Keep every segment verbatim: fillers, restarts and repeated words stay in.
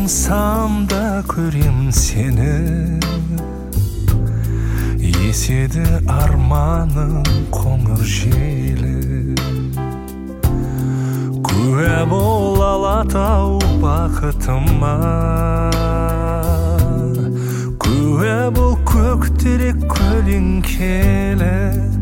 аңсам да көрем сені, еседі арманың қоңыр желі. Куә бол Алатау бақытыма, куә бол көктерек көлеңкелі.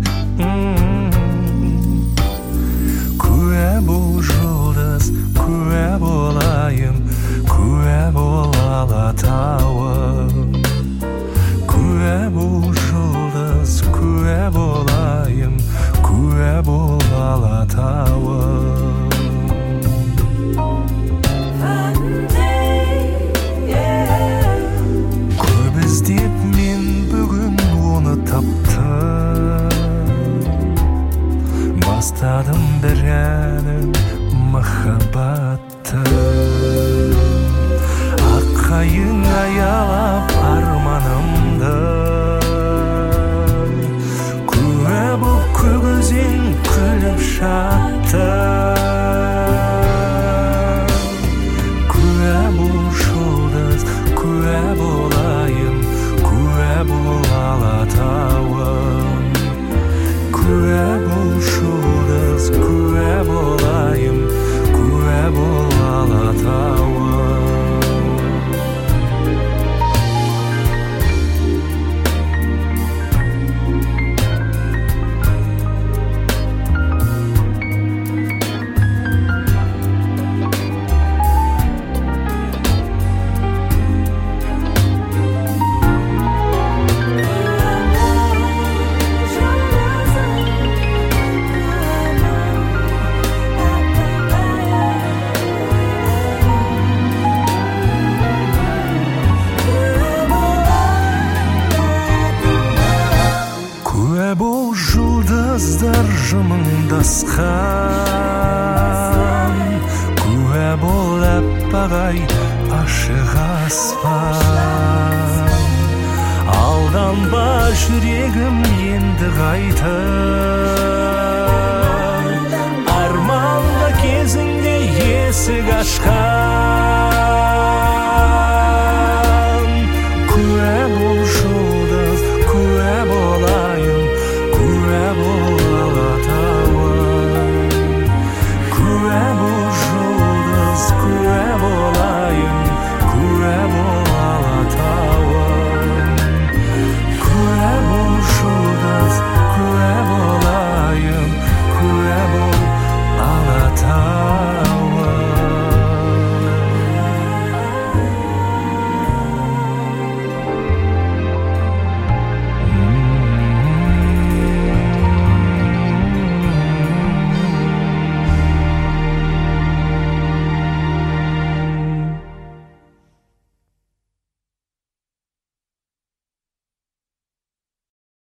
Куә бол жұлдыз, куә болайым, куә бол Алатауым. Куә бол жұлдыз, куә болайым, куә бол Алатауым. Көп іздеп мен бүгін оны таптым, бастадым бір әнім махаббатты. Аққайың аялап арманымды, куә бол көк-өзен күліп жатты. Куә бол жұлдыз, куә болайым, куә бол Алатауым. Куә бол жұлдыз, куә болайым, куә бол Алатауым. Жұлдыздар жымыңдасқан, куә бол әппақ-ай ашық аспан. Алданба жүрегім енді қайтып, арманда кезінде есік ашқан.